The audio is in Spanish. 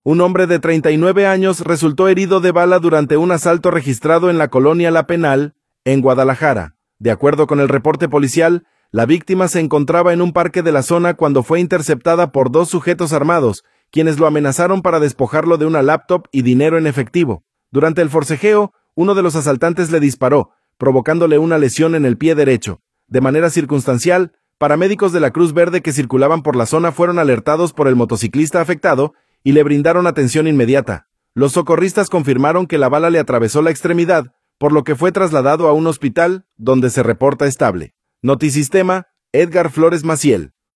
Un hombre de 39 años resultó herido de bala durante un asalto registrado en la colonia La Penal, en Guadalajara. De acuerdo con el reporte policial, la víctima se encontraba en un parque de la zona cuando fue interceptada por 2 sujetos armados, quienes lo amenazaron para despojarlo de una laptop y dinero en efectivo. Durante el forcejeo, uno de los asaltantes le disparó, provocándole una lesión en el pie derecho. De manera circunstancial, paramédicos de la Cruz Verde que circulaban por la zona fueron alertados por el motociclista afectado y le brindaron atención inmediata. Los socorristas confirmaron que la bala le atravesó la extremidad, por lo que fue trasladado a un hospital, donde se reporta estable. Notisistema, Edgar Flores Maciel.